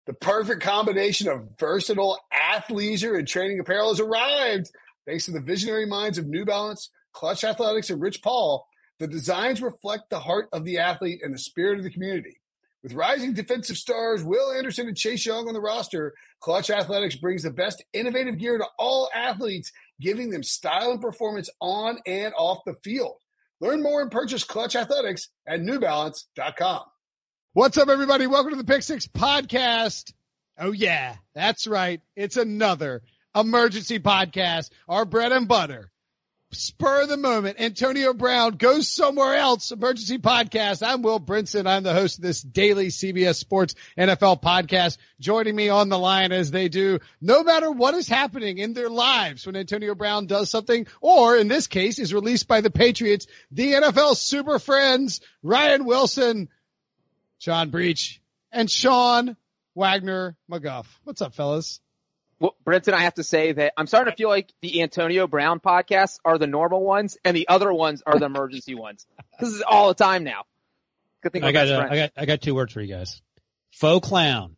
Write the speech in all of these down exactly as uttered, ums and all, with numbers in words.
The perfect combination of versatile athleisure and training apparel has arrived. Thanks to the visionary minds of New Balance, Clutch Athletics, and Rich Paul, the designs reflect the heart of the athlete and the spirit of the community. With rising defensive stars Will Anderson and Chase Young on the roster, Clutch Athletics brings the best innovative gear to all athletes, giving them style and performance on and off the field. Learn more and purchase Clutch Athletics at new balance dot com. What's up, everybody? Welcome to the Pick Six Podcast. Oh, yeah, that's right. It's another emergency podcast, our bread and butter. Spur of the moment. Antonio Brown goes somewhere else. Emergency podcast. I'm Will Brinson. I'm the host of this daily C B S Sports N F L podcast. Joining me on the line as they do, no matter what is happening in their lives when Antonio Brown does something, or in this case is released by the Patriots, the N F L super friends, Ryan Wilson, Sean Breach, and Sean Wagner McGuff. What's up, fellas? Well, Brenton, I have to say that I'm starting to feel like the Antonio Brown podcasts are the normal ones and the other ones are the emergency ones. This is all the time now. Good thing I got, uh, I got, I got two words for you guys. Faux clown.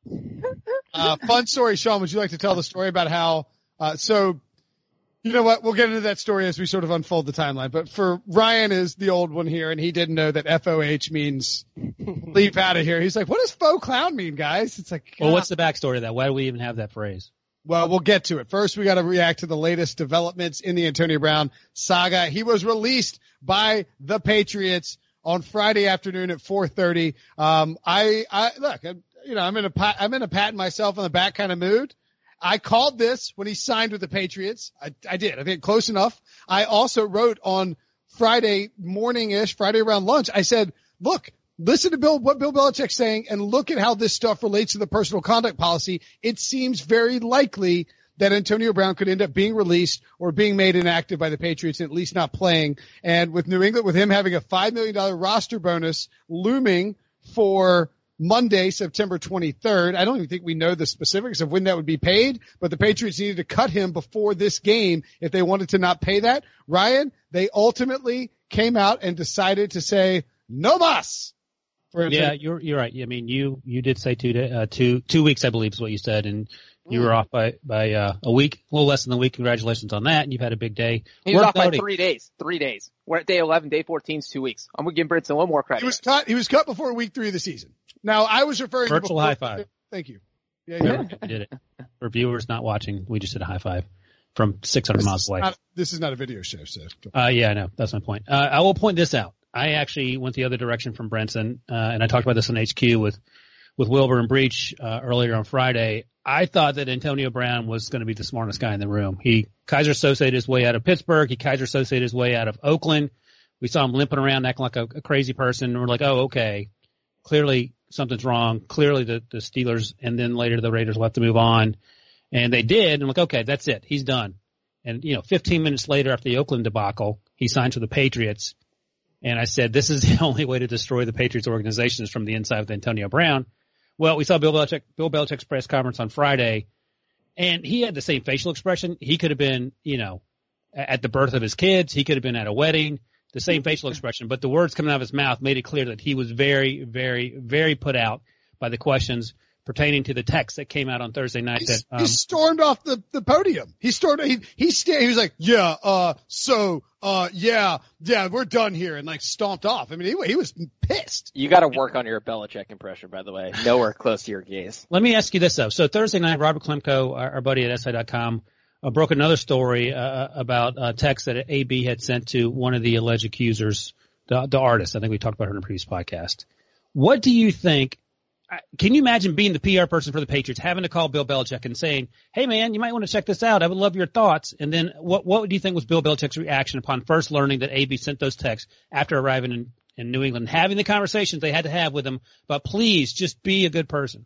uh, fun story, Sean. Would you like to tell the story about how, uh, so, you know what? We'll get into that story as we sort of unfold the timeline. But for Ryan is the old one here, and he didn't know that F O H means leave out of here. He's like, what does faux clown mean, guys? It's like, well, what's the backstory of that? Why do we even have that phrase? Well, we'll get to it. First, we got to react to the latest developments in the Antonio Brown saga. He was released by the Patriots on Friday afternoon at four thirty. Um, I, I, look, you know, I'm in a, I'm in a pat myself on the back kind of mood. I called this when he signed with the Patriots. I, I did. I think close enough. I also wrote on Friday morning-ish, Friday around lunch. I said, look, listen to Bill, what Bill Belichick's saying and look at how this stuff relates to the personal conduct policy. It seems very likely that Antonio Brown could end up being released or being made inactive by the Patriots, at least not playing. And with New England, with him having a five million dollars roster bonus looming for Monday, September twenty-third. I don't even think we know the specifics of when that would be paid, but the Patriots needed to cut him before this game if they wanted to not pay that. Ryan, they ultimately came out and decided to say, no mas. Yeah, you're, you're right. I mean, you, you did say two, uh, two, two weeks, I believe is what you said, and you were off by, by, uh, a week, a little less than a week. Congratulations on that. And you've had a big day. He was off by three days, three days. We're at day eleven, day fourteen is two weeks. I'm going to give Brinson a little more credit. He was cut, he was cut before week three of the season. Now, I was referring Virtual to before, high five. Thank you. Yeah, yeah. We did it. For viewers not watching, we just did a high five from six hundred miles away. Not, this is not a video show, so. Uh, yeah, I know. That's my point. Uh, I will point this out. I actually went the other direction from Brenson, uh, and I talked about this on H Q with, with Wilbur and Breach, uh, earlier on Friday. I thought that Antonio Brown was going to be the smartest guy in the room. He Kaiser Associated his way out of Pittsburgh. He Kaiser Associated his way out of Oakland. We saw him limping around, acting like a, a crazy person. And we're like, oh, okay. Clearly something's wrong. Clearly the, the Steelers and then later the Raiders will have to move on. And they did. And I'm like, okay, that's it. He's done. And, you know, fifteen minutes later after the Oakland debacle, he signed for the Patriots. And I said, this is the only way to destroy the Patriots organization is from the inside with Antonio Brown. Well, we saw Bill Belichick, Bill Belichick's press conference on Friday, and he had the same facial expression. He could have been, you know, at the birth of his kids. He could have been at a wedding, the same facial expression. But the words coming out of his mouth made it clear that he was very, very, very put out by the questions pertaining to the text that came out on Thursday night. That um, he stormed off the, the podium. He stormed. He he, sta- he was like, yeah, uh, so, uh, yeah, yeah, we're done here, and like stomped off. I mean, he he was pissed. You got to work on your Belichick impression, by the way. Nowhere close to your gaze. Let me ask you this though. So Thursday night, Robert Klemko, our, our buddy at S I dot com, uh, broke another story uh, about a text that A B had sent to one of the alleged accusers, the, the artist. I think we talked about her in a previous podcast. What do you think? Can you imagine being the P R person for the Patriots, having to call Bill Belichick and saying, hey, man, you might want to check this out. I would love your thoughts. And then what what do you think was Bill Belichick's reaction upon first learning that A B sent those texts after arriving in, in New England, having the conversations they had to have with him, but please just be a good person?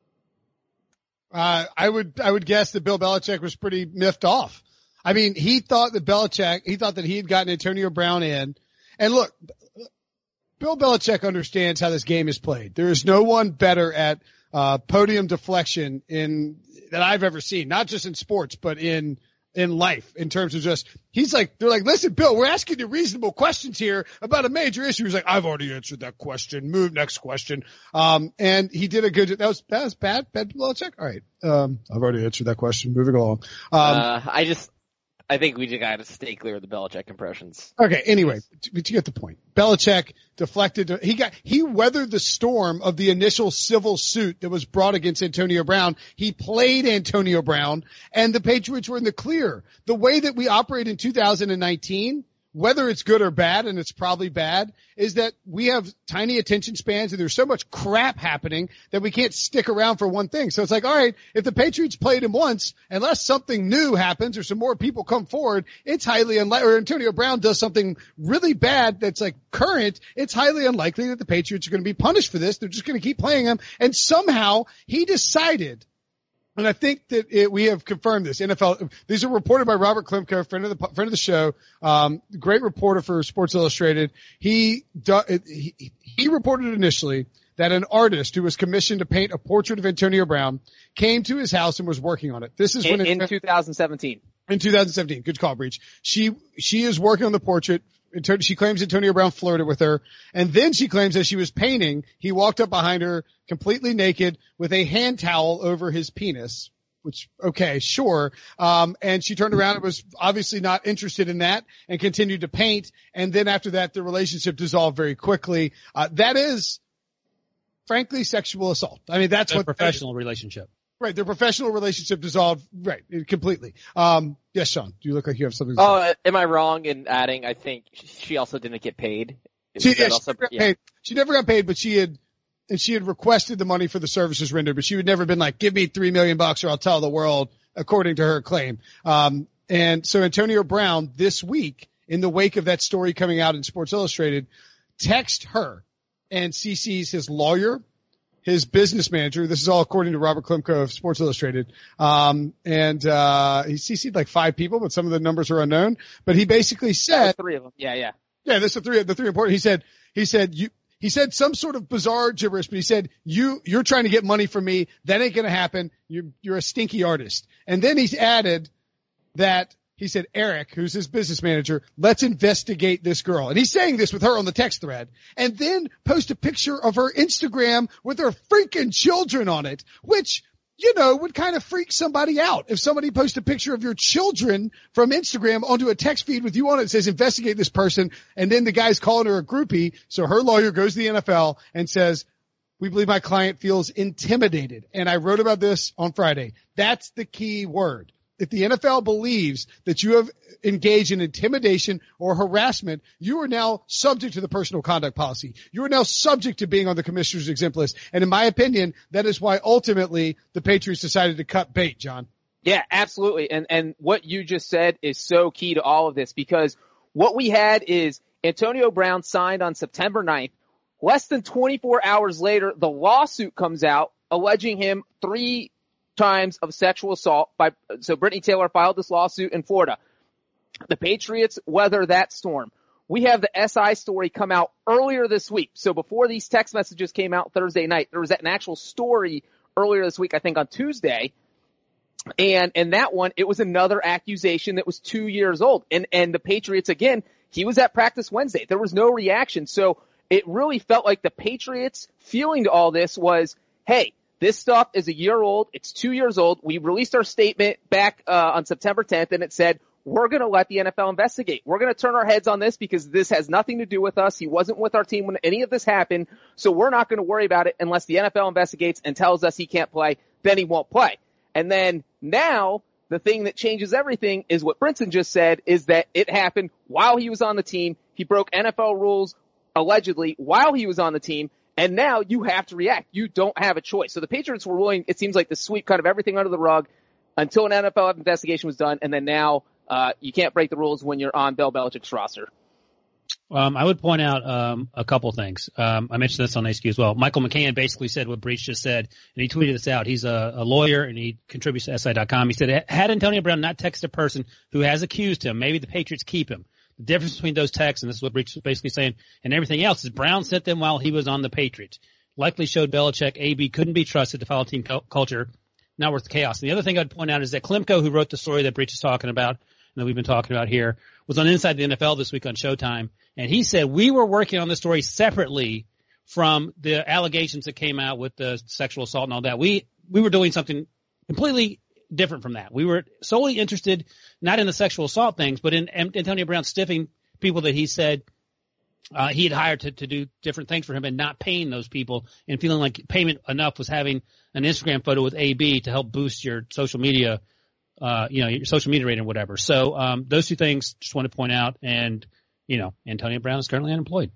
Uh, I would I would guess that Bill Belichick was pretty miffed off. I mean, he thought that Belichick, he thought that he had gotten Antonio Brown in. And look, Bill Belichick understands how this game is played. There is no one better at uh podium deflection in that I've ever seen, not just in sports, but in in life in terms of just, he's like, they're like, listen, Bill, we're asking you reasonable questions here about a major issue. He's like, I've already answered that question. Move next question. Um, and he did a good, that was, that was bad, bad Belichick. All right. Um, I've already answered that question. Moving along. Um, uh, I just, I think we just got to stay clear of the Belichick impressions. Okay. Anyway, to, to get the point, Belichick deflected. To, he got, he weathered the storm of the initial civil suit that was brought against Antonio Brown. He played Antonio Brown, and the Patriots were in the clear. The way that we operate in two thousand nineteen, whether it's good or bad, and it's probably bad, is that we have tiny attention spans and there's so much crap happening that we can't stick around for one thing. So it's like, all right, if the Patriots played him once, unless something new happens or some more people come forward, it's highly unlikely, or Antonio Brown does something really bad that's like current, it's highly unlikely that the Patriots are going to be punished for this. They're just going to keep playing him. And somehow he decided, and I think that it, we have confirmed this. N F L, these are reported by Robert Klemko, friend of the friend of the show, um, great reporter for Sports Illustrated. He, he he reported initially that an artist who was commissioned to paint a portrait of Antonio Brown came to his house and was working on it. This is in, when it, in two thousand seventeen. In two thousand seventeen, good call, Breach. She she is working on the portrait. She claims Antonio Brown flirted with her, and then she claims as she was painting, he walked up behind her completely naked with a hand towel over his penis, which, okay, sure. Um, and she turned around and was obviously not interested in that and continued to paint. And then after that, the relationship dissolved very quickly. Uh, that is, frankly, sexual assault. I mean, that's a what professional relationship. Right, their professional relationship dissolved, right, completely. Um, yes, Sean, do you look like you have something to Oh, say? uh, am I wrong in adding? I think she also didn't get paid. She, Was that yeah, she, also- never got yeah. paid. She never got paid, but she had, and she had requested the money for the services rendered, but she had never been like, give me three million bucks or I'll tell the world, according to her claim. Um, and so Antonio Brown this week, in the wake of that story coming out in Sports Illustrated, text her and C C's his lawyer, his business manager. This is all according to Robert Klemko of Sports Illustrated. Um, and, uh, he C C'd like five people, but some of the numbers are unknown. But he basically said, Three of them. Yeah, yeah. yeah, this is the three, the three important. He said, he said, you, he said some sort of bizarre gibberish, but he said, you, you're trying to get money from me. That ain't going to happen. You're, you're a stinky artist. And then he's added that, he said, Eric, who's his business manager, let's investigate this girl. And he's saying this with her on the text thread, and then post a picture of her Instagram with her freaking children on it, which, you know, would kind of freak somebody out. If somebody posts a picture of your children from Instagram onto a text feed with you on it, it says investigate this person, and then the guy's calling her a groupie. So her lawyer goes to the N F L and says, we believe my client feels intimidated. And I wrote about this on Friday. That's the key word. If the N F L believes that you have engaged in intimidation or harassment, you are now subject to the personal conduct policy. You are now subject to being on the commissioner's exempt list. And in my opinion, that is why ultimately the Patriots decided to cut bait, John. Yeah, absolutely. And and what you just said is so key to all of this, because what we had is Antonio Brown signed on September ninth. Less than twenty-four hours later, the lawsuit comes out alleging him three times of sexual assault by, so Brittany Taylor filed this lawsuit in Florida. The Patriots weather that storm. We have the S I story come out earlier this week. So before these text messages came out Thursday night, there was an actual story earlier this week, I think on Tuesday. And, and that one, it was another accusation that was two years old. And, and the Patriots, again, he was at practice Wednesday. There was no reaction. So it really felt like the Patriots feeling to all this was, hey, this stuff is a year old. It's two years old. We released our statement back uh, on September tenth, and it said, we're going to let the N F L investigate. We're going to turn our heads on this because this has nothing to do with us. He wasn't with our team when any of this happened, so we're not going to worry about it unless the N F L investigates and tells us he can't play. Then he won't play. And then now the thing that changes everything is what Brinson just said, is that it happened while he was on the team. He broke N F L rules, allegedly, while he was on the team. And now you have to react. You don't have a choice. So the Patriots were willing, it seems like, to sweep kind of everything under the rug until an N F L investigation was done. And then now uh you can't break the rules when you're on Bill Belichick's roster. Um, I would point out um, a couple things. Um, I mentioned this on H Q as well. Michael McCann basically said what Breach just said, and he tweeted this out. He's a, a lawyer, and he contributes to S I dot com. He said, had Antonio Brown not texted a person who has accused him, maybe the Patriots keep him. The difference between those texts, and this is what Breach was basically saying, and everything else, is Brown sent them while he was on the Patriots. Likely showed Belichick A B couldn't be trusted to follow team cu- culture. not worth the chaos. And the other thing I'd point out is that Klimko, who wrote the story that Breach is talking about and that we've been talking about here, was on Inside the N F L this week on Showtime. And he said, we were working on this story separately from the allegations that came out with the sexual assault and all that. We, we were doing something completely different from that. We were solely interested not in the sexual assault things, but in Antonio Brown stiffing people that he said uh, he had hired to, to do different things for him and not paying those people and feeling like payment enough was having an Instagram photo with A B to help boost your social media, uh, you know, your social media rating or whatever. So um, those two things just want to point out. And, you know, Antonio Brown is currently unemployed.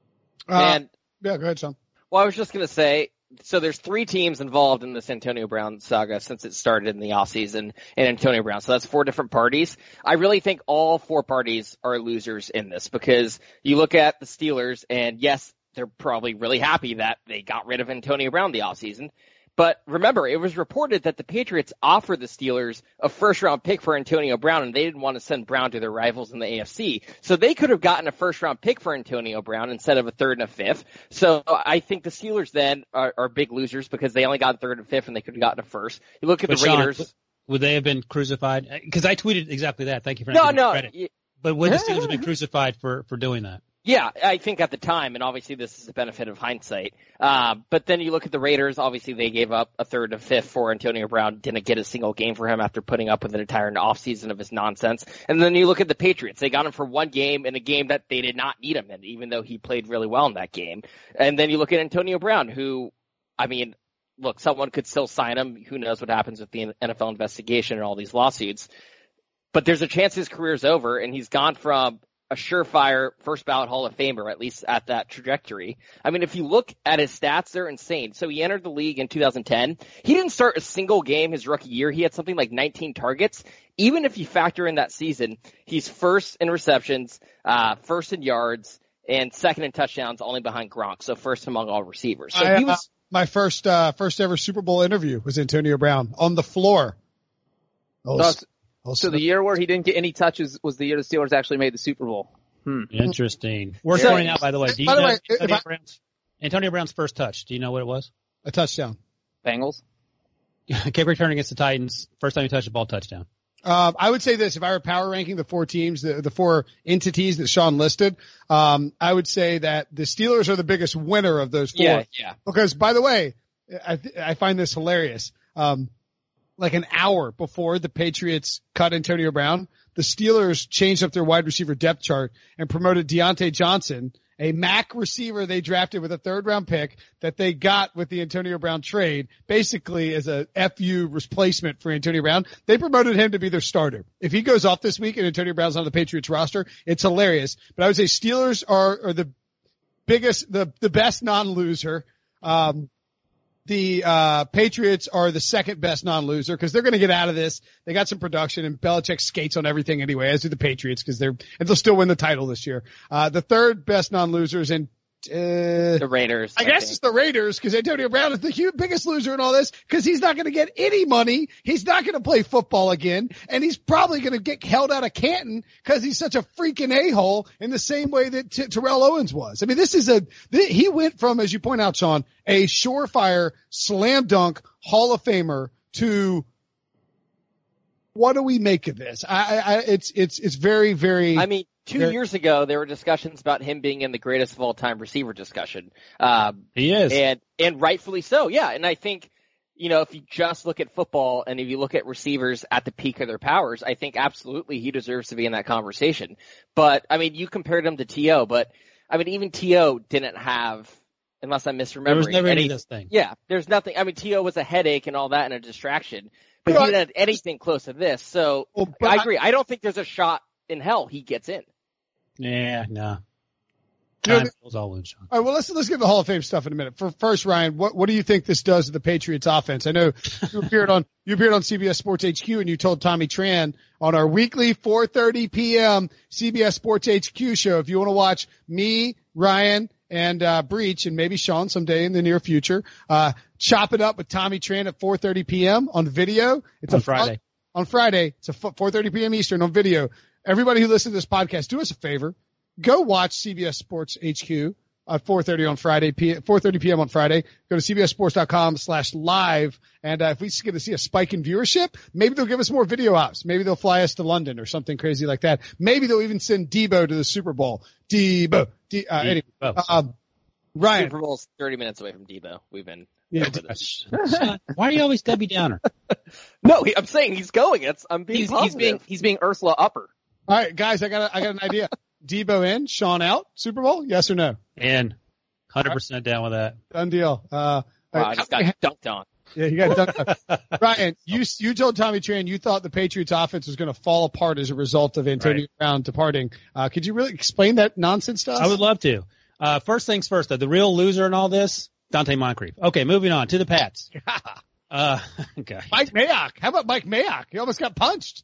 Uh, And yeah, go ahead, Sean. well, I was just going to say, so there's three teams involved in this Antonio Brown saga since it started in the offseason and Antonio Brown. So that's four different parties. I really think all four parties are losers in this because you look at the Steelers and yes, they're probably really happy that they got rid of Antonio Brown the offseason. But remember, it was reported that the Patriots offered the Steelers a first-round pick for Antonio Brown, and they didn't want to send Brown to their rivals in the A F C. So they could have gotten a first-round pick for Antonio Brown instead of a third and a fifth. So I think the Steelers then are, are big losers because they only got third and fifth, and they could have gotten a first. You look at But the Sean, Raiders. would they have been crucified? Because I tweeted exactly that. Thank you for No, giving me no. credit. y- But would the Steelers have been crucified for, for doing that? Yeah, I think at the time, and obviously this is the benefit of hindsight. Uh, but then you look at the Raiders, obviously they gave up a third and fifth for Antonio Brown, didn't get a single game for him after putting up with an entire offseason of his nonsense. And then you look at the Patriots, they got him for one game in a game that they did not need him in, even though he played really well in that game. And then you look at Antonio Brown, who, I mean, look, someone could still sign him. Who knows what happens with the N F L investigation and all these lawsuits. But there's a chance his career's over, and he's gone from a surefire first ballot Hall of Famer, at least at that trajectory. I mean, if you look at his stats, they're insane. So he entered the league in two thousand ten. He didn't start a single game his rookie year. He had something like nineteen targets. Even if you factor in that season, he's first in receptions, uh, first in yards, and second in touchdowns, only behind Gronk. So first among all receivers. So I, he was. uh, my first, uh, first ever Super Bowl interview was Antonio Brown on the floor. Oh, So, oh, so the year where he didn't get any touches was the year the Steelers actually made the Super Bowl. Hmm. Interesting. Worth So- pointing out, by the way. Do you By the know way, if Antonio, I- Brown's, Antonio Brown's first touch? Do you know what it was? a touchdown. Bengals. Kick return against the Titans. First time he touched the ball, touchdown. Um, I would say this, if I were power ranking the four teams, the, the four entities that Sean listed, um, I would say that the Steelers are the biggest winner of those four. Yeah, yeah. Because, by the way, I, th- I find this hilarious. Um, like an hour before the Patriots cut Antonio Brown, the Steelers changed up their wide receiver depth chart and promoted Deontay Johnson, a M A C receiver they drafted with a third round pick that they got with the Antonio Brown trade, basically as a F U replacement for Antonio Brown. They promoted him to be their starter. If he goes off this week and Antonio Brown's on the Patriots roster, it's hilarious. But I would say Steelers are, are the biggest, the, the best non-loser. Um, The uh Patriots are the second best non-loser because they're going to get out of this. They got some production, and Belichick skates on everything anyway, as do the Patriots, because they're and they'll still win the title this year. Uh The third best non-losers, and uh, The Raiders. I guess think. it's the Raiders, because Antonio Brown is the huge, biggest loser in all this, because he's not going to get any money. He's not going to play football again, and he's probably going to get held out of Canton because he's such a freaking a-hole in the same way that T- Terrell Owens was. I mean, this is a th- he went from, as you point out, Sean, a surefire slam dunk Hall of Famer to what do we make of this? I, I it's it's it's very very. I mean, two Very- years ago, there were discussions about him being in the greatest of all time receiver discussion. Um, He is. and, and rightfully so. Yeah. And I think, you know, if you just look at football and if you look at receivers at the peak of their powers, I think absolutely he deserves to be in that conversation. But I mean, you compared him to T O, but I mean, even T O didn't have, unless I'm misremembering. There was never any any- of this thing. Yeah, there's nothing. I mean, T O was a headache and all that and a distraction, but Well, he didn't have anything close to this. So Well, but I I- agree. I don't think there's a shot in hell he gets in. Yeah, no. You know, Time fills all wounds, Sean. All right, well, let's let's get the Hall of Fame stuff in a minute. For first, Ryan, what what do you think this does to the Patriots offense? I know you appeared on you appeared on C B S Sports H Q and you told Tommy Tran on our weekly four thirty p.m. C B S Sports H Q show, if you want to watch me, Ryan, and uh Breach, and maybe Sean someday in the near future, uh chop it up with Tommy Tran at four thirty p.m. on video. It's On a fun- Friday. on Friday. It's a four thirty p.m. Eastern on video. Everybody who listens to this podcast, do us a favor. Go watch C B S Sports H Q at four thirty on Friday, four thirty p.m. on Friday. Go to cbssports.com slash live. And uh, if we get to see a spike in viewership, maybe they'll give us more video ops. Maybe they'll fly us to London or something crazy like that. Maybe they'll even send Debo to the Super Bowl. Debo. D- uh, anyway, um, Ryan. Super Bowl's thirty minutes away from Debo. We've been Yeah, over this. Why are you always Debbie Downer? No, he, I'm saying he's going. It's, I'm being He's, he's positive. being he's being Ursula Upper. All right, guys, I got a, I got an idea. Debo in, Sean out, Super Bowl, yes or no? And one hundred percent down with that. Done deal. Uh, Wow, all I right. just got dunked on. Yeah, you got dunked. Ryan, you you told Tommy Tran you thought the Patriots offense was going to fall apart as a result of Antonio Right. Brown departing. Uh, could you really explain that nonsense to us? I would love to. Uh, first things first, though, the real loser in all this, Dante Moncrief. Okay, moving on to the Pats. Uh, okay. Mike Mayock. How about Mike Mayock? He almost got punched.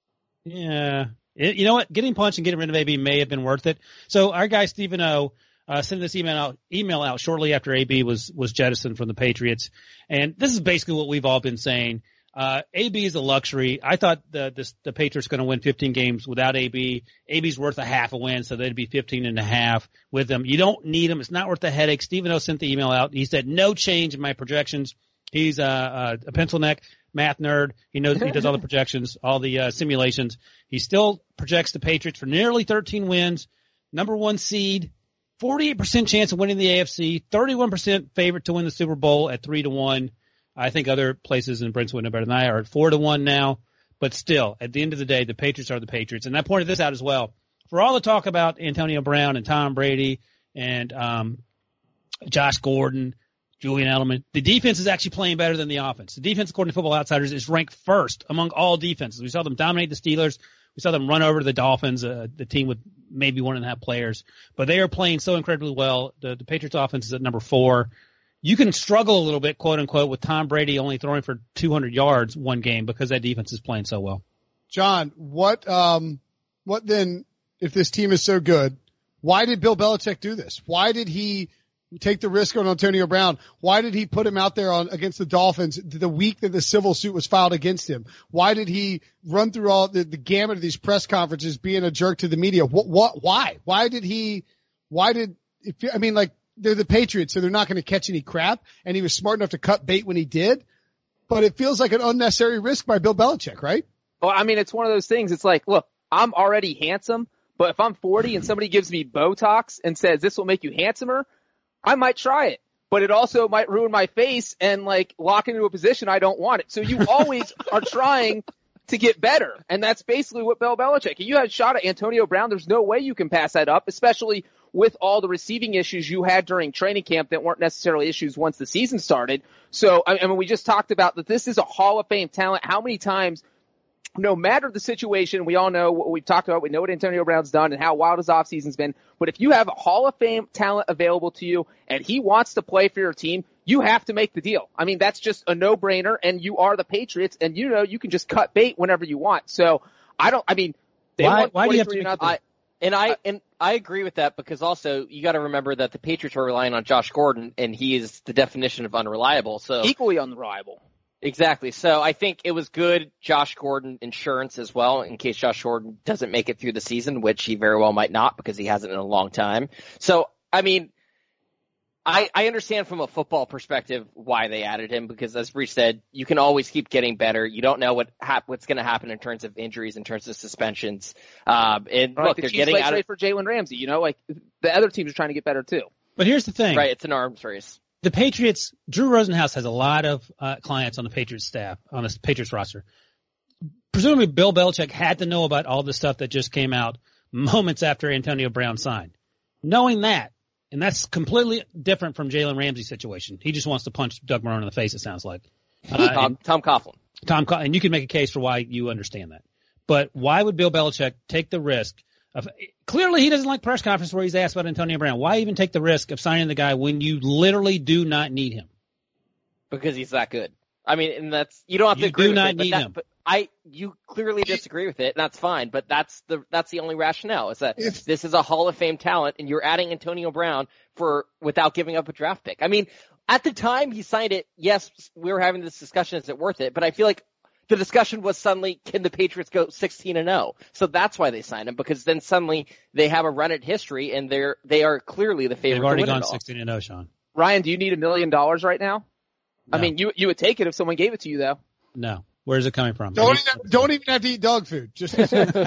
Yeah. It, you know what? Getting punched and getting rid of A B may have been worth it. So our guy Stephen O uh, sent this email out, email out shortly after A B was was jettisoned from the Patriots, and this is basically what we've all been saying. Uh, A B is a luxury. I thought the this, the Patriots going to win fifteen games without A B. A B's worth a half a win, so they'd be fifteen and a half with them. You don't need him. It's not worth the headache. Stephen O sent the email out. He said no change in my projections. He's a, a, a pencil neck math nerd. He knows he does all the projections, all the uh, simulations. He still projects the Patriots for nearly thirteen wins, number one seed, forty-eight percent chance of winning the A F C, thirty-one percent favorite to win the Super Bowl at three to one. I think other places in Brentwood know better than I are at four to one now. But still, at the end of the day, the Patriots are the Patriots. And I pointed this out as well. For all the talk about Antonio Brown and Tom Brady and um, Josh Gordon, Julian Edelman, the defense is actually playing better than the offense. The defense, according to Football Outsiders, is ranked first among all defenses. We saw them dominate the Steelers. We saw them run over the Dolphins, uh, the team with maybe one and a half players. But they are playing so incredibly well. The, the Patriots offense is at number four. You can struggle a little bit, quote unquote, with Tom Brady only throwing for two hundred yards one game because that defense is playing so well. John, what um what then, if this team is so good, why did Bill Belichick do this? Why did he take the risk on Antonio Brown? Why did he put him out there on against the Dolphins the week that the civil suit was filed against him? Why did he run through all the, the gamut of these press conferences being a jerk to the media? What, what, why? Why did he, why did, if, I mean, like, they're the Patriots, so they're not going to catch any crap, and he was smart enough to cut bait when he did, but it feels like an unnecessary risk by Bill Belichick, right? Well, I mean, it's one of those things. It's like, look, I'm already handsome, but if I'm forty and somebody gives me Botox and says this will make you handsomer, I might try it. But it also might ruin my face and like lock into a position I don't want it. So you always are trying to get better. And that's basically what Bill Belichick. You had a shot at Antonio Brown. There's no way you can pass that up, especially with all the receiving issues you had during training camp that weren't necessarily issues once the season started. So, I mean, we just talked about that this is a Hall of Fame talent. How many times, no matter the situation, we all know what we've talked about. We know what Antonio Brown's done and how wild his offseason's been. But if you have a Hall of Fame talent available to you and he wants to play for your team, you have to make the deal. I mean, that's just a no-brainer, and you are the Patriots, and you know you can just cut bait whenever you want. So, I don't, I mean, they Why, won why do you have to make nothing. I, and I and I agree with that because also you got to remember that the Patriots were relying on Josh Gordon, and he is the definition of unreliable. So Equally unreliable. exactly. So I think it was good Josh Gordon insurance as well in case Josh Gordon doesn't make it through the season, which he very well might not because he hasn't in a long time. So I mean, I, I understand from a football perspective why they added him because, as Breach said, you can always keep getting better. You don't know what hap- what's going to happen in terms of injuries, in terms of suspensions. Um, and Right, look, the they're Chiefs getting might out trade of for Jalen Ramsey. You know, like the other teams are trying to get better too. But here's the thing. right. It's an arms race. The Patriots, Drew Rosenhaus has a lot of uh, clients on the Patriots staff, on the Patriots roster. Presumably Bill Belichick had to know about all the stuff that just came out moments after Antonio Brown signed. Knowing that, and that's completely different from Jalen Ramsey's situation. He just wants to punch Doug Marrone in the face, it sounds like. Uh, Tom, Tom Coughlin. Tom, Co- and you can make a case for why you understand that. But why would Bill Belichick take the risk of – clearly he doesn't like press conference where he's asked about Antonio Brown. Why even take the risk of signing the guy when you literally do not need him? Because he's that good. I mean, and that's – you don't have to You agree do with not it. But need that, him. But I – you clearly disagree with it, and that's fine. But that's the that's the only rationale is that If- this is a Hall of Fame talent, and you're adding Antonio Brown for without giving up a draft pick. I mean, at the time he signed it, yes, we were having this discussion, is it worth it? But I feel like The discussion was suddenly, can the Patriots go sixteen and oh? So that's why they signed him, because then suddenly they have a run at history and they're, they are clearly the favorite. They've already to win gone it all. sixteen and oh, Sean. Ryan, do you need a million dollars right now? No. I mean, you you would take it if someone gave it to you, though. No. Where's it coming from? Don't even, don't even have to eat dog food. Just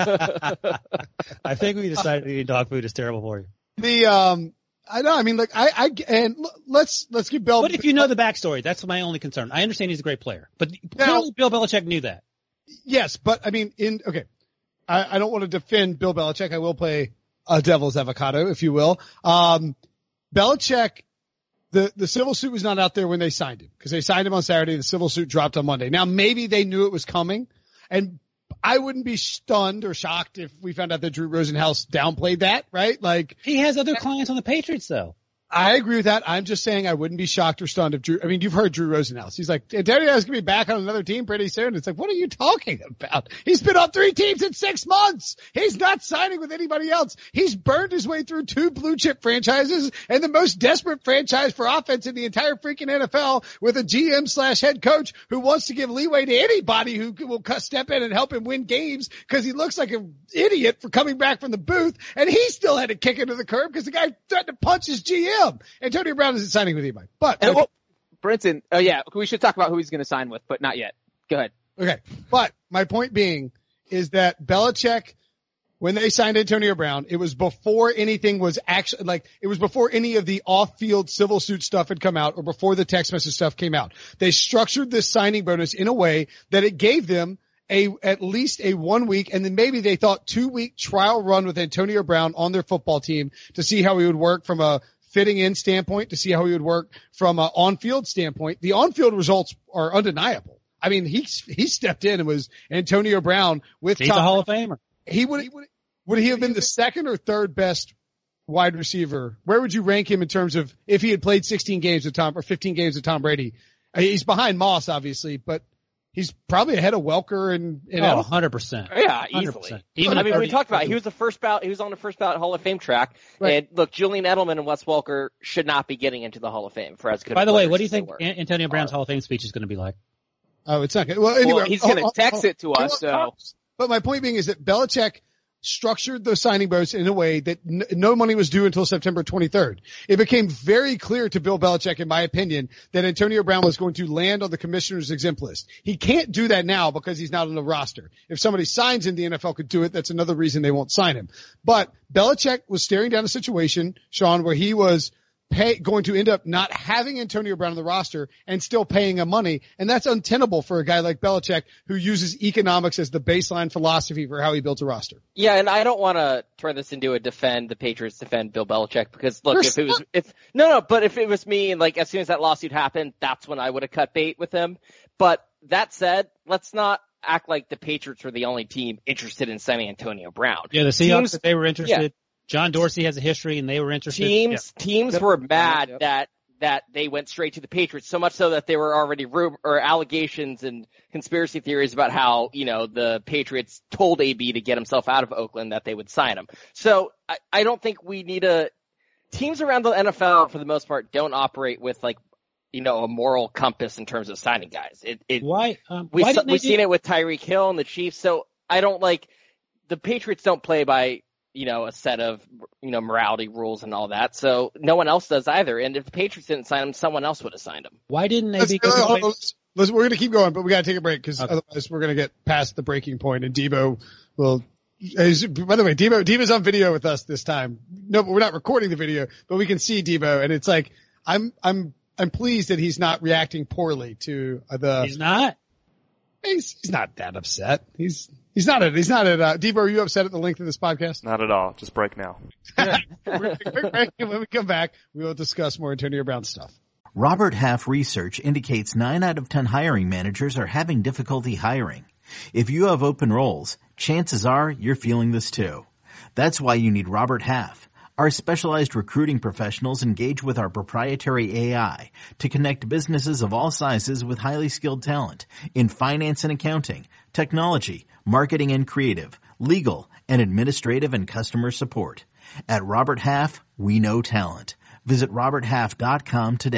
I think we decided to eat dog food is terrible for you. the um. I know. I mean, like I, I and l- let's let's give Bill. But if you know the backstory, that's my only concern. I understand he's a great player, but clearly Bill Belichick knew that. Yes, but I mean, in okay, I, I don't want to defend Bill Belichick. I will play a devil's avocado, if you will. Um, Belichick, the the civil suit was not out there when they signed him, because they signed him on Saturday. The civil suit dropped on Monday. Now maybe they knew it was coming, and I wouldn't be stunned or shocked if we found out that Drew Rosenhaus downplayed that, right? Like, He has other clients on the Patriots, though. I agree with that. I'm just saying I wouldn't be shocked or stunned if Drew, I mean, you've heard Drew Rosenhaus. He's like, Antonio's going to be back on another team pretty soon. It's like, what are you talking about? He's been on three teams in six months. He's not signing with anybody else. He's burned his way through two blue chip franchises and the most desperate franchise for offense in the entire freaking N F L, with a G M slash head coach who wants to give leeway to anybody who will step in and help him win games, because he looks like an idiot for coming back from the booth, and he still had to kick into the curb because the guy threatened to punch his G M. Antonio Brown isn't signing with anybody. But And, okay. well, Brinson, oh yeah, we should talk about who he's going to sign with, but not yet. Go ahead. Okay. But my point being is that Belichick, when they signed Antonio Brown, it was before anything was actually, like, it was before any of the off-field civil suit stuff had come out, or before the text message stuff came out. They structured this signing bonus in a way that it gave them a, at least a one week, and then maybe they thought two week trial run with Antonio Brown on their football team to see how he would work from a fitting in standpoint, to see how he would work from an on-field standpoint. The on-field results are undeniable. I mean, he he stepped in and was Antonio Brown with He's Tom. a Hall of Famer. He would he would would he have been the second or third best wide receiver? Where would you rank him in terms of if he had played sixteen games with Tom or fifteen games with Tom Brady? He's behind Moss, obviously, but he's probably ahead of Welker and, and Oh, Edelman. one hundred percent. Yeah, one hundred easily. percent. I Even mean, if- we talked about it. He was the first ballot. He was on the first ballot Hall of Fame track. Right. And look, Julian Edelman and Wes Welker should not be getting into the Hall of Fame for as good. By the way, players what do you as they think were. An- Antonio Brown's Hall of Fame speech is going to be like? Oh, it's not good. Well, anyway, Well, he's going to oh, oh, text oh, it to us, so. But my point being is that Belichick structured the signing bonus in a way that n- no money was due until September twenty-third. It became very clear to Bill Belichick, in my opinion, that Antonio Brown was going to land on the commissioner's exempt list. He can't do that now because he's not on the roster. If somebody signs him, the N F L could do it. That's another reason they won't sign him. But Belichick was staring down a situation, Sean, where he was pay, going to end up not having Antonio Brown on the roster and still paying him money. And that's untenable for a guy like Belichick, who uses economics as the baseline philosophy for how he built a roster. Yeah, and I don't want to turn this into a defend the Patriots, defend Bill Belichick, because look, You're if it was, if, no, no, but if it was me, and like as soon as that lawsuit happened, that's when I would have cut bait with him. But that said, let's not act like the Patriots were the only team interested in signing Antonio Brown. Yeah, the Seahawks, Teams- if they were interested. yeah. John Dorsey has a history, and they were interested. Teams, teams were mad Yep. that, that they went straight to the Patriots, so much so that there were already rum- or allegations and conspiracy theories about how, you know, the Patriots told A B to get himself out of Oakland that they would sign him. So I, I don't think we need a, teams around the N F L for the most part don't operate with like, you know, a moral compass in terms of signing guys. It, it, Why? Um, we, why saw, didn't they we've do- seen it with Tyreek Hill and the Chiefs. So I don't like, the Patriots don't play by, you know, a set of, you know, morality rules and all that. So no one else does either. And if the Patriots didn't sign him, someone else would have signed him. Why didn't they? Let's, Because uh, hold on, let's- let's- we're going to keep going, but we got to take a break because Okay. otherwise we're going to get past the breaking point, and Debo will. Is, by the way, Debo, Debo's on video with us this time. No, but we're not recording the video, but we can see Debo, and it's like I'm, I'm, I'm pleased that he's not reacting poorly to the. he's not. He's, he's not that upset. He's, he's not at, he's not at, uh, Debo, are you upset at the length of this podcast? Not at all. Just break now. We're gonna take a quick break, and when we come back, we will discuss more Antonio Brown stuff. Robert Half research indicates nine out of ten hiring managers are having difficulty hiring. If you have open roles, chances are you're feeling this too. That's why you need Robert Half. Our specialized recruiting professionals engage with our proprietary A I to connect businesses of all sizes with highly skilled talent in finance and accounting, technology, marketing and creative, legal, and administrative and customer support. At Robert Half, we know talent. Visit robert half dot com today.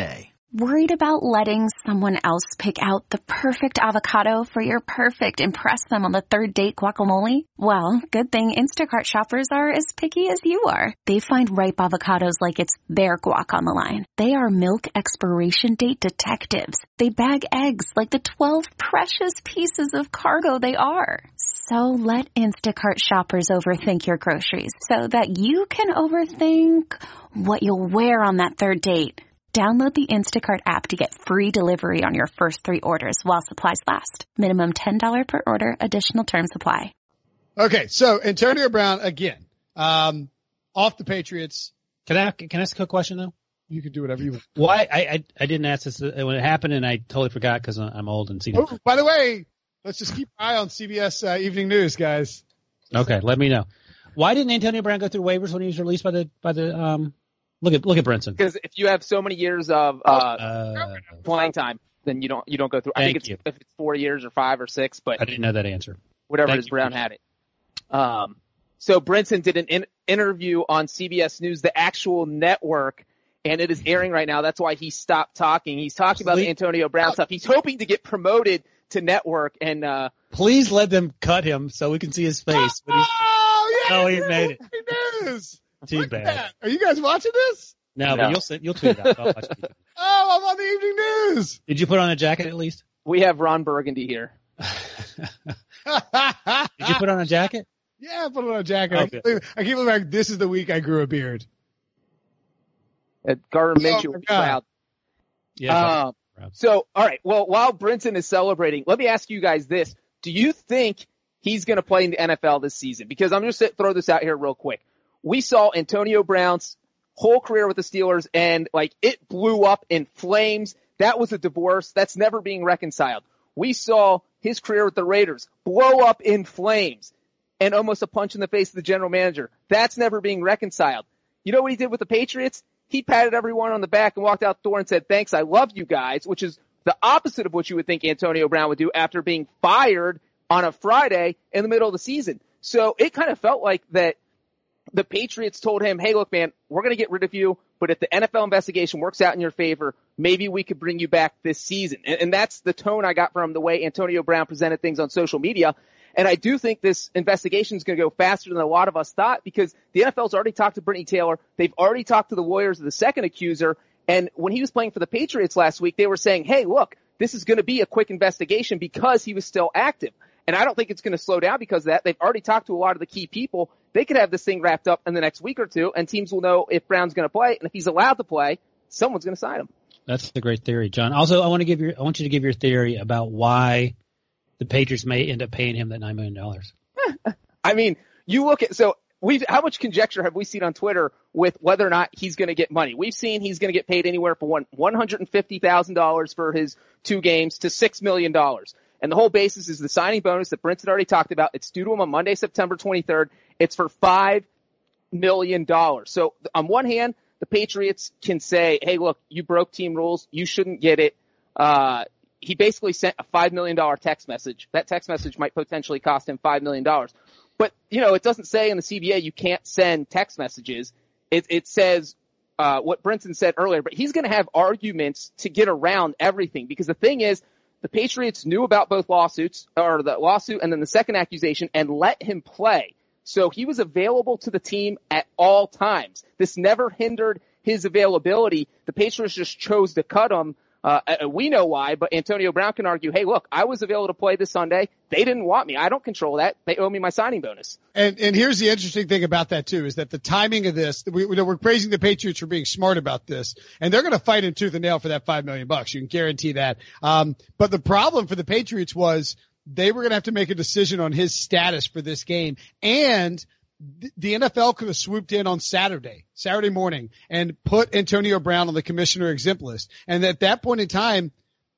Worried about letting someone else pick out the perfect avocado for your perfect impress them on the third date guacamole? Well, good thing Instacart shoppers are as picky as you are. They find ripe avocados like it's their guac on the line. They are milk expiration date detectives. They bag eggs like the twelve precious pieces of cargo they are. So let Instacart shoppers overthink your groceries so that you can overthink what you'll wear on that third date. Download the Instacart app to get free delivery on your first three orders while supplies last. Minimum ten dollars per order. Additional terms apply. Okay, so Antonio Brown, again, um, off the Patriots. Can I, can I ask a quick question, though? You can do whatever you want. Why? I, I, I didn't ask this when it happened, and I totally forgot because I'm old and seen it. Oh, by the way, let's just keep an eye on C B S uh, Evening News, guys. Okay, let me know. Why didn't Antonio Brown go through waivers when he was released by the by the um? Look at look at Brinson. Because if you have so many years of uh, uh, playing time, then you don't you don't go through. I think it's you. if it's four years or five or six, but I didn't know that answer. Whatever Thank it is, Brown had it. Um, so Brinson did an in- interview on C B S News, the actual network, and it is airing right now. That's why he stopped talking. He's talking about the Antonio Brown stuff. He's hoping to get promoted to network, and uh, please let them cut him so we can see his face. But he's, oh, yeah, oh, he made it. News. Too Look bad. at that. Are you guys watching this? No, no. but you'll send, you'll tweet it out. I'll watch it. Oh, I'm on the Evening News. Did you put on a jacket at least? we have Ron Burgundy here. Did you put on a jacket? Yeah, I put on a jacket. Oh, I, keep believe, I keep believing like, this is the week I grew a beard. Uh, Gardner Minshew Oh, was God. proud. Yeah. Um, so, all right. Well, while Brinson is celebrating, let me ask you guys this. Do you think he's going to play in the N F L this season? Because I'm just going to throw this out here real quick. We saw Antonio Brown's whole career with the Steelers, and like it blew up in flames. That was a divorce. That's never being reconciled. We saw his career with the Raiders blow up in flames and almost a punch in the face of the general manager. That's never being reconciled. You know what he did with the Patriots? He patted everyone on the back and walked out the door and said, thanks, I love you guys, which is the opposite of what you would think Antonio Brown would do after being fired on a Friday in the middle of the season. So it kind of felt like that the Patriots told him, hey, look, man, we're going to get rid of you, but if the N F L investigation works out in your favor, maybe we could bring you back this season. And, and that's the tone I got from the way Antonio Brown presented things on social media. And I do think this investigation is going to go faster than a lot of us thought because the N F L's already talked to Brittany Taylor. They've already talked to the lawyers of the second accuser. And when he was playing for the Patriots last week, they were saying, hey, look, this is going to be a quick investigation because he was still active. And I don't think it's going to slow down because of that. They've already talked to a lot of the key people. They could have this thing wrapped up in the next week or two, and teams will know if Brown's going to play. And if he's allowed to play, someone's going to sign him. That's a great theory, John. Also, I want to give your, I want you to give your theory about why the Patriots may end up paying him that nine million dollars. I mean, you look at, so we've, how much conjecture have we seen on Twitter with whether or not he's going to get money? We've seen he's going to get paid anywhere from one, one hundred fifty thousand dollars for his two games to six million dollars. And the whole basis is the signing bonus that Brinson already talked about. It's due to him on Monday, September twenty-third. It's for five million dollars. So on one hand, the Patriots can say, hey, look, you broke team rules. You shouldn't get it. Uh, he basically sent a five million dollars text message. That text message might potentially cost him five million dollars. But, you know, it doesn't say in the C B A you can't send text messages. It, it says uh, what Brinson said earlier, but he's going to have arguments to get around everything because the thing is, the Patriots knew about both lawsuits, or the lawsuit and then the second accusation, and let him play. So he was available to the team at all times. This never hindered his availability. The Patriots just chose to cut him. Uh, we know why, but Antonio Brown can argue, hey, look, I was available to play this Sunday. They didn't want me. I don't control that. They owe me my signing bonus. And and here's the interesting thing about that, too, is that the timing of this, we, we're praising the Patriots for being smart about this, and they're going to fight him tooth and nail for that five million bucks. You can guarantee that. Um, but the problem for the Patriots was they were going to have to make a decision on his status for this game, and the N F L could have swooped in on Saturday, Saturday morning, and put Antonio Brown on the commissioner exempt list. And at that point in time,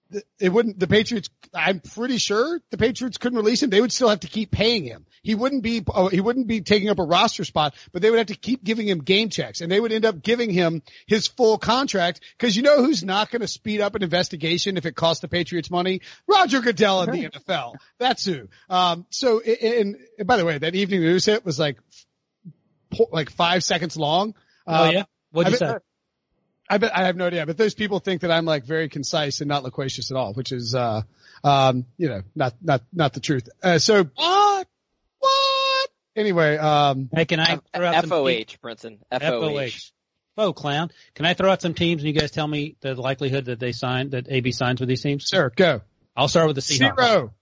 it wouldn't, the Patriots, I'm pretty sure the Patriots couldn't release him. They would still have to keep paying him. He wouldn't be, uh, he wouldn't be taking up a roster spot, but they would have to keep giving him game checks, and they would end up giving him his full contract. Cause you know who's not going to speed up an investigation if it costs the Patriots money? Roger Goodell in the N F L. That's who. Um, so, and, and by the way, that evening news hit was like, like five seconds long. Oh um, yeah. What'd you I mean, say? I bet I have no idea, but those people think that I'm like very concise and not loquacious at all, which is, uh, um, you know, not, not, not the truth. Uh, so what? What? Anyway, um, hey, can I throw out F O H, Brinson. F O H. Oh, clown. Can I throw out some teams and you guys tell me the likelihood that they sign, that A B signs with these teams? Sure, go. I'll start with the Seahawks. Zero.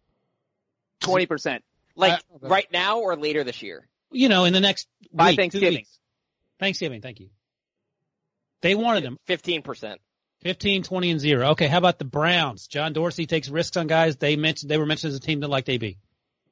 twenty percent. Like right now or later this year? You know, in the next By week, Thanksgiving. two weeks. Thanksgiving, thank you. They wanted them. fifteen percent. fifteen, twenty, and zero. Okay, how about the Browns? John Dorsey takes risks on guys. They mentioned they were mentioned as a team that liked A B.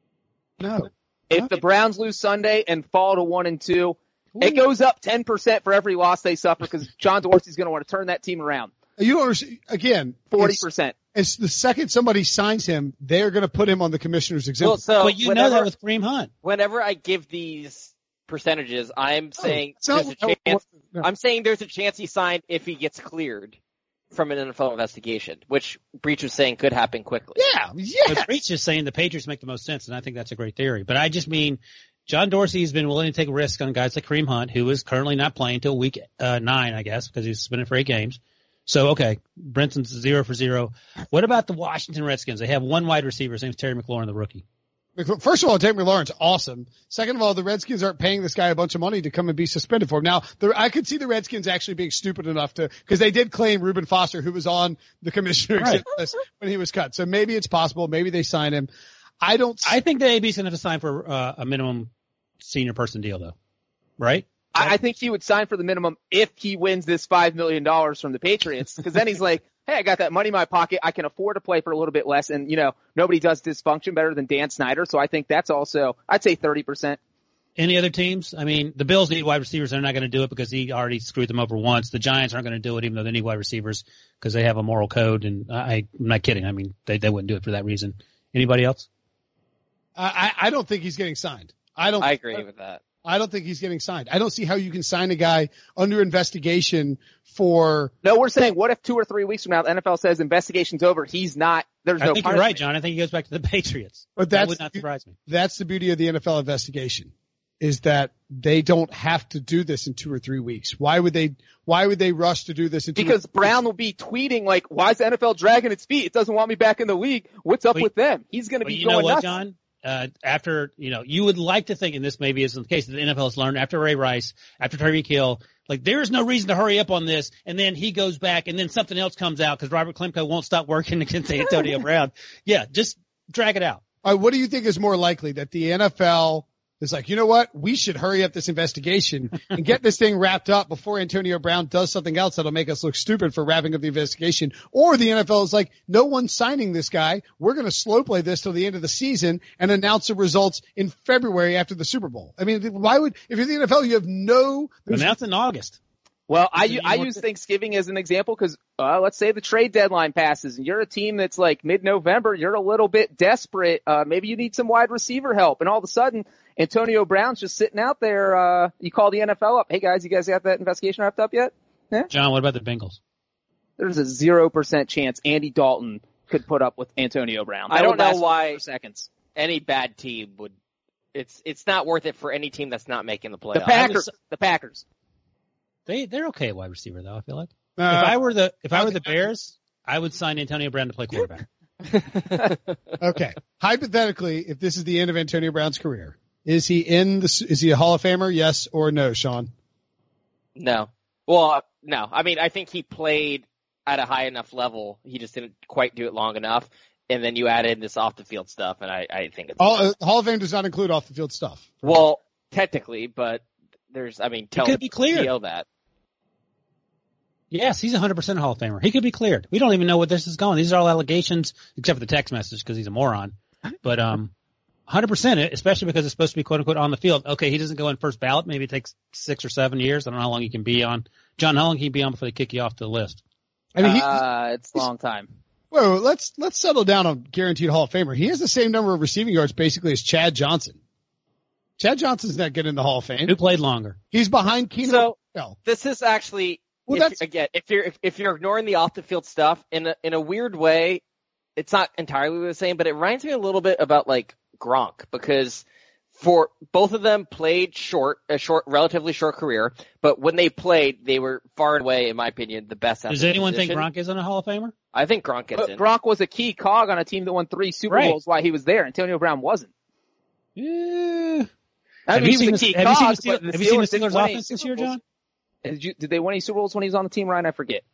No. If the Browns lose Sunday and fall to one and two, it goes up ten percent for every loss they suffer because John Dorsey's going to want to turn that team around. You don't understand. Again, forty percent. It's, it's the second somebody signs him, they're going to put him on the commissioner's exemption. Well, so but you whenever, know that with Kareem Hunt. Whenever I give these percentages, I'm saying Oh, there's a so- chance. no. I'm saying there's a chance he signed if he gets cleared from an N F L investigation, which Breach was saying could happen quickly. Yeah, yeah. But Breach is saying the Patriots make the most sense, and I think that's a great theory. But I just mean John Dorsey has been willing to take risks on guys like Kareem Hunt, who is currently not playing until week uh, nine, I guess, because he's suspended for eight games. So, okay, Brinson's zero for zero. What about the Washington Redskins? They have one wide receiver. His name's Terry McLaurin, the rookie. First of all, Terry McLaurin's awesome. Second of all, the Redskins aren't paying this guy a bunch of money to come and be suspended for him. Now, the, I could see the Redskins actually being stupid enough to, because they did claim Reuben Foster, who was on the commissioner Right. list when he was cut. So maybe it's possible. Maybe they sign him. I don't. I think the A B's going to have to sign for uh, a minimum senior person deal, though. Right? I, I think he would sign for the minimum if he wins this five million dollars from the Patriots, because then he's like, hey, I got that money in my pocket. I can afford to play for a little bit less. And, you know, nobody does dysfunction better than Dan Snyder. So I think that's also, I'd say thirty percent. Any other teams? I mean, the Bills need wide receivers. They're not going to do it because he already screwed them over once. The Giants aren't going to do it even though they need wide receivers because they have a moral code. And I, I'm not kidding. I mean, they, they wouldn't do it for that reason. Anybody else? I, I don't think he's getting signed. I don't. I agree with that. I don't think he's getting signed. I don't see how you can sign a guy under investigation for. No, we're saying what if two or three weeks from now the N F L says investigation's over? He's not. There's I no. think punishment. you're right, John. I think he goes back to the Patriots. But that that's would not surprise me. That's the beauty of the N F L investigation, is that they don't have to do this in two or three weeks. Why would they? Why would they rush to do this in two Because or three Brown will be tweeting like, "Why is the N F L dragging its feet? It doesn't want me back in the league. What's up But- with them?" He's going to But be you going know what, nuts. John? Uh, after, you know, you would like to think, and this maybe isn't the case, that the N F L has learned after Ray Rice, after Tyreek Hill, like there is no reason to hurry up on this, and then he goes back, and then something else comes out because Robert Klemko won't stop working against Antonio Brown. Yeah, just drag it out. All right, what do you think is more likely, that the N F L is like, you know what, we should hurry up this investigation and get this thing wrapped up before Antonio Brown does something else that'll make us look stupid for wrapping up the investigation? Or the N F L is like, no one's signing this guy. We're going to slow play this till the end of the season and announce the results in February after the Super Bowl. I mean, why would, if you're the N F L, you have no, Announce in August. Well, I, You I want use to- Thanksgiving as an example because uh, let's say the trade deadline passes and you're a team that's like mid-November, you're a little bit desperate. Uh, maybe you need some wide receiver help, and all of a sudden Antonio Brown's just sitting out there. Uh, you call the N F L up. Hey guys, you guys got that investigation wrapped up yet? Yeah. John, what about the Bengals? There's a zero percent chance Andy Dalton could put up with Antonio Brown. I That don't would know last for why- four seconds. Any bad team would. It's it's not worth it for any team that's not making the The playoffs. Packers. The Packers. They they're okay at wide receiver though. I feel like uh, if I were the if I were the Bears, I would sign Antonio Brown to play quarterback. okay. Hypothetically, if this is the end of Antonio Brown's career, is he in the, is he a Hall of Famer? Yes or no, Sean? No. Well, uh, no. I mean, I think he played at a high enough level. He just didn't quite do it long enough. And then you add in this off the field stuff, and I, I think it's All, uh, Hall of Fame does not include off the field stuff. well, technically, but there's, I mean, tell could be cleared. T O that. Yes, he's a one hundred percent Hall of Famer. He could be cleared. We don't even know what this is going. These are all allegations, except for the text message because he's a moron. But um, one hundred percent, especially because it's supposed to be quote unquote on the field. Okay, he doesn't go in first ballot. Maybe it takes six or seven years. I don't know how long he can be on. John, how long can he be on before they kick you off the list? I mean, he, Uh, it's a long time. whoa, let's let's settle down on guaranteed Hall of Famer. He has the same number of receiving yards basically as Chad Johnson. Chad Johnson's not getting in the Hall of Fame. Who played longer? He's behind Keenan. So- Bell. This is actually, Well, if, that's- again, if you're if, if you're ignoring the off the field stuff in a, in a weird way, it's not entirely the same, but it reminds me a little bit about like Gronk because for both of them played short, a short, relatively short career, but when they played, they were far and away, in my opinion, the best. Does anyone think Gronk isn't a Hall of Famer? I think Gronk gets in. Gronk was a key cog on a team that won three Super right. Bowls while he was there. Antonio Brown wasn't. Yeah. I have mean, you he seen was the, a key have you cog, seen the, but have you seen the Steelers didn't Steelers win any offense this Super year, Bowls. John? Did, you, did they win any Super Bowls when he was on the team, Ryan? I forget.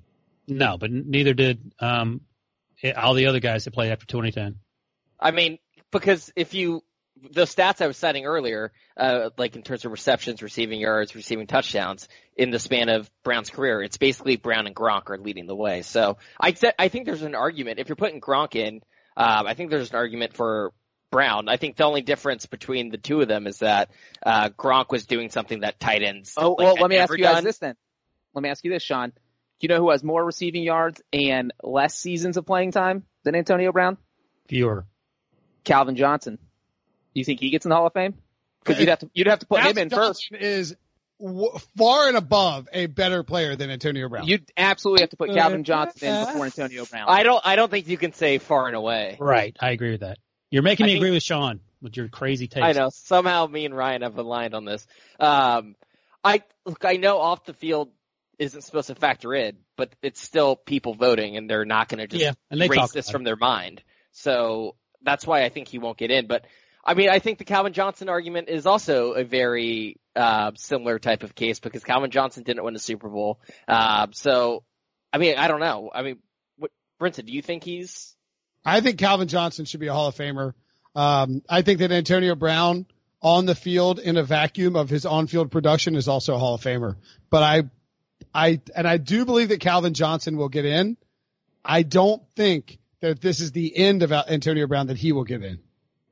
No, but neither did um, all the other guys that played after twenty ten. I mean, because if you, the stats I was citing earlier, uh, like in terms of receptions, receiving yards, receiving touchdowns in the span of Brown's career, it's basically Brown and Gronk are leading the way. So I, I think there's an argument. If you're putting Gronk in, um, I think there's an argument for Brown. I think the only difference between the two of them is that uh, Gronk was doing something that tight ends. Oh, like, well, let me ask you guys done. this then. Let me ask you this, Sean. Do you know who has more receiving yards and less seasons of playing time than Antonio Brown? Fewer. Calvin Johnson. Do you think he gets in the Hall of Fame? Because you'd have to you'd have to put Calvin him in Johnson first. Is w- far and above a better player than Antonio Brown. You'd absolutely have to put Calvin Johnson in before Antonio Brown. I don't. I don't think you can say far and away. Right. I agree with that. You're making I me think, agree with Sean with your crazy taste. I know. Somehow me and Ryan have aligned on this. Um, I look. I know off the field isn't supposed to factor in, but it's still people voting, and they're not going to just yeah, and they erase this about from it. their mind. So that's why I think he won't get in. But I mean, I think the Calvin Johnson argument is also a very uh, similar type of case because Calvin Johnson didn't win a Super Bowl. Uh, so, I mean, I don't know. I mean, what, Brinson, do you think he's? I think Calvin Johnson should be a Hall of Famer. Um, I think that Antonio Brown on the field in a vacuum of his on-field production is also a Hall of Famer. But I, I, and I do believe that Calvin Johnson will get in. I don't think that this is the end of Antonio Brown that he will get in.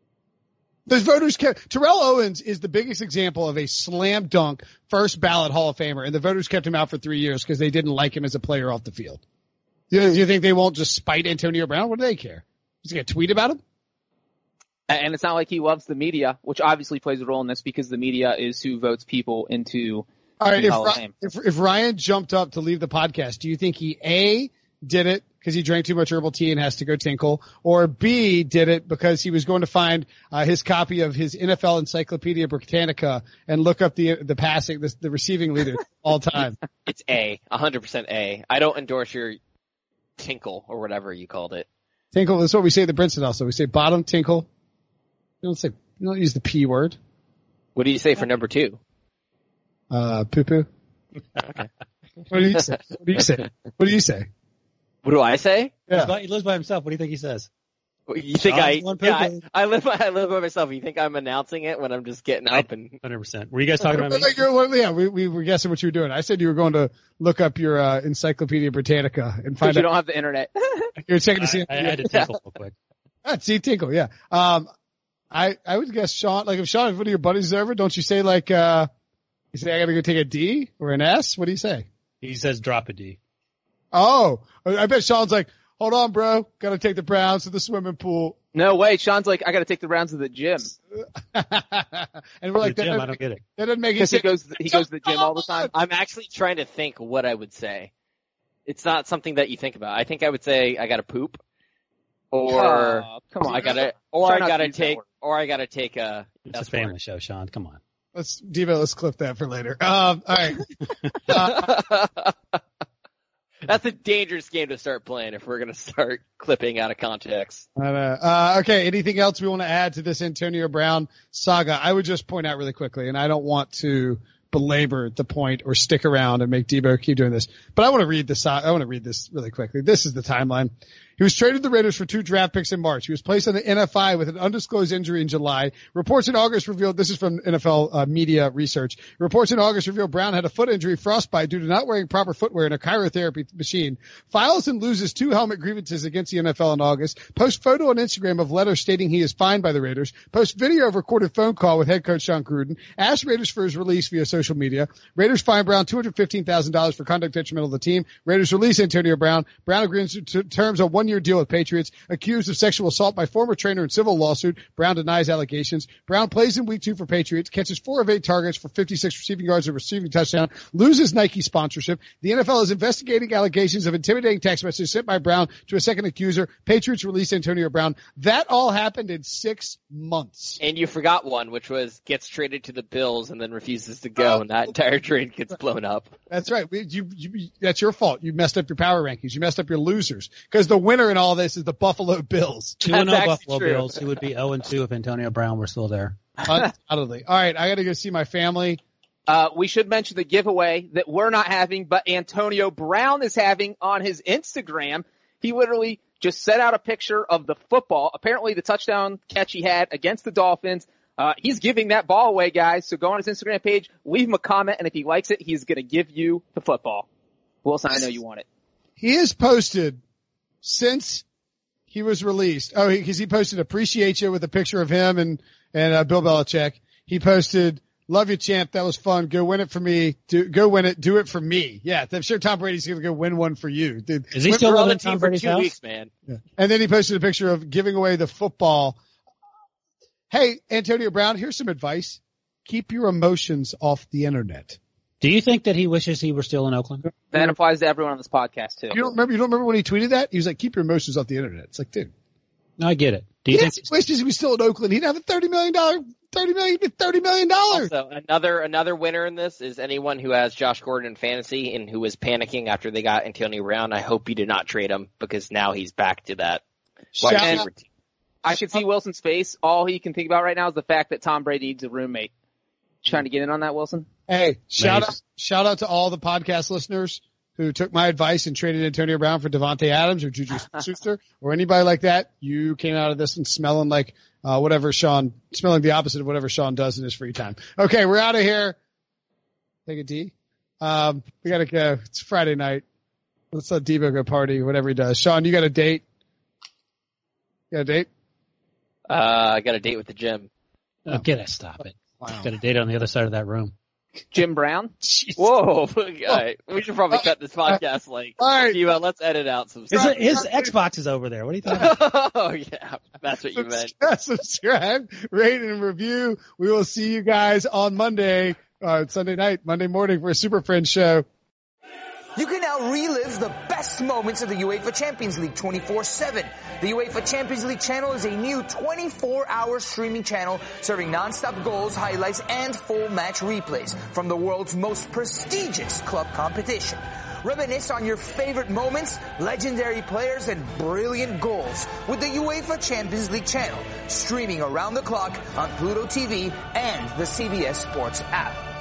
Those voters kept, Terrell Owens is the biggest example of a slam dunk first ballot Hall of Famer, and the voters kept him out for three years because they didn't like him as a player off the field. You, you think they won't just spite Antonio Brown? What do they care? Is he going to tweet about him? And it's not like he loves the media, which obviously plays a role in this because the media is who votes people into All right, the if, Hall of Ry- Fame. if, if Ryan jumped up to leave the podcast, do you think he A, did it because he drank too much herbal tea and has to go tinkle, or B, did it because he was going to find uh, his copy of his N F L Encyclopedia Britannica and look up the the passing, the, the receiving leader all time? It's A, one hundred percent A. I don't endorse your tinkle or whatever you called it. Tinkle, that's what we say at the Brinson also. We say bottom tinkle. We don't say, we don't use the P word. What do you say for number two? Uh, poo poo. Okay. What do you say? What do you say? What do you say? What do I say? Yeah. He lives by himself. What do you think he says? You think Oh, I, one yeah, I, poo-poo. I live by, I live by myself. You think I'm announcing it when I'm just getting up and, one hundred percent. Were you guys talking about me? Like, you're- well, yeah, we, we were guessing what you were doing. I said you were going to look up your uh, Encyclopedia Britannica and Because find you out. don't have the internet. You're checking to see. I, I had to tinkle real quick. Ah, see, tinkle, yeah. Um, I I would guess Sean. Like if Sean, if one of your buddies is over, don't you say like uh, you say I got to go take a D or an S? What do you say? He says drop a D. Oh, I bet Sean's like, hold on, bro, got to take the Browns to the swimming pool. No way. Sean's like, I got to take the rounds to the gym And we're like, The that, gym, I doesn't, don't get it. that doesn't make any because he sense. goes he goes to the gym all the time. I'm actually trying to think what I would say. It's not something that you think about. I think I would say I gotta poop. Or Oh, come on. I gotta, or Try I not to gotta use that take, word. or I gotta take a. It's a S family word. show, Sean. Come on. Let's Devo, let's clip that for later. Um, all right. Uh, That's a dangerous game to start playing if we're gonna start clipping out of context. I know. Uh, okay. Anything else we want to add to this Antonio Brown saga? I would just point out really quickly, and I don't want to belabor the point or stick around and make Debo keep doing this, but I want to read this. I want to read this really quickly. This is the timeline. He was traded to the Raiders for two draft picks in March. He was placed on the N F I with an undisclosed injury in July. Reports in August revealed, this is from N F L uh, media research. Reports in August revealed Brown had a foot injury, frostbite, due to not wearing proper footwear and a chirotherapy machine. Files and loses two helmet grievances against the N F L in August. Post photo on Instagram of letter stating he is fined by the Raiders. Post video of recorded phone call with head coach Sean Gruden. Asked Raiders for his release via social media. Raiders fine Brown two hundred fifteen thousand dollars for conduct detrimental to the team. Raiders release Antonio Brown. Brown agrees to terms on one one-year deal with Patriots. Accused of sexual assault by former trainer in civil lawsuit, Brown denies allegations. Brown plays in week two for Patriots, catches four of eight targets for fifty-six receiving yards and receiving touchdown, loses Nike sponsorship. The N F L is investigating allegations of intimidating text messages sent by Brown to a second accuser. Patriots released Antonio Brown. That all happened in six months. And you forgot one, which was gets traded to the Bills and then refuses to go, and that entire trade gets blown up. That's right. We, you, you, that's your fault. You messed up your power rankings. You messed up your losers. Because the winner in all this is the Buffalo Bills. two and oh Buffalo true. Bills, who would be oh and two if Antonio Brown were still there. Undoubtedly. All right, I got to go see my family. Uh, we should mention the giveaway that we're not having, but Antonio Brown is having on his Instagram. He literally just set out a picture of the football, apparently the touchdown catch he had against the Dolphins. Uh, he's giving that ball away, guys. So go on his Instagram page, leave him a comment, and if he likes it, he's going to give you the football. Wilson, I know you want it. He has posted since he was released. Oh, because he, he posted appreciate you with a picture of him and, and, uh, Bill Belichick. He posted, love you, champ. That was fun. Go win it for me. Do, go win it. Do it for me. Yeah. I'm sure Tom Brady's going to go win one for you. Dude, is he still living in Tom Brady's house? Weeks, man. Yeah. And then he posted a picture of giving away the football. Hey, Antonio Brown, here's some advice. Keep your emotions off the internet. Do you think that he wishes he were still in Oakland? That applies to everyone on this podcast too. You don't remember? You don't remember when he tweeted that? He was like, "Keep your emotions off the internet." It's like, dude. No, I get it. Do you he think he wishes he was still in Oakland? He'd have a thirty million dollar, thirty million, thirty million dollars. Also, another another winner in this is anyone who has Josh Gordon in fantasy and who was panicking after they got Antonio Brown. I hope you did not trade him because now he's back to that. And I can see Wilson's face. All he can think about right now is the fact that Tom Brady needs a roommate. Trying to get in on that, Wilson? Hey, shout nice. out, shout out to all the podcast listeners who took my advice and traded Antonio Brown for Devontae Adams or Juju Schuster or anybody like that. You came out of this and smelling like, uh, whatever Sean, smelling the opposite of whatever Sean does in his free time. Okay, we're out of here. Take a D. Um, we gotta go. It's Friday night. Let's let Debo go party, whatever he does. Sean, you got a date? You got a date? Uh, I got a date with the gym. Oh, get it. Stop it. Wow. Got a date on the other side of that room. Jim Brown? Whoa. Okay. We should probably cut this podcast like, all right. Debo, let's edit out some his, stuff. His Xbox is over there. What are you talking about? Oh, yeah. That's what you meant. Subscribe, rate, and review. We will see you guys on Monday, uh, Sunday night, Monday morning for a Super Friends show. You can now relive the best moments of the UEFA Champions League twenty-four seven. The UEFA Champions League channel is a new twenty-four hour streaming channel serving non-stop goals, highlights, and full match replays from the world's most prestigious club competition. Reminisce on your favorite moments, legendary players, and brilliant goals with the UEFA Champions League channel, streaming around the clock on Pluto T V and the C B S Sports app.